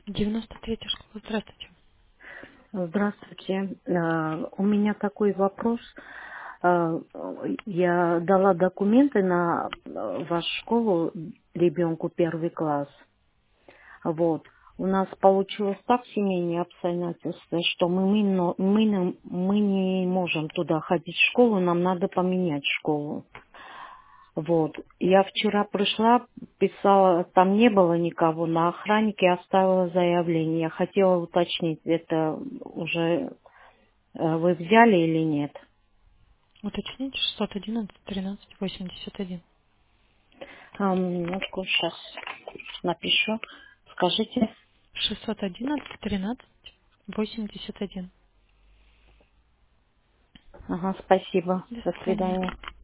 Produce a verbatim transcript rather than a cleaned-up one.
девяносто третья школа. Здравствуйте. Здравствуйте. Э, У меня такой вопрос. Э, Я дала документы на э, вашу школу ребенку первый класс. Вот. У нас получилось так семейные обстоятельства, что мы, мы, но- мы, не- мы не можем туда ходить в школу, нам надо поменять школу. Вот. Я вчера пришла, писала, там не было никого, на охраннике оставила заявление. Я хотела уточнить, это уже э, вы взяли или нет? Уточните шестьсот одиннадцать тринадцать восемьдесят один. А, минутку, сейчас напишу. Скажите. шестьсот одиннадцать тринадцать восемьдесят один. Ага, спасибо. До До свидания. свидания.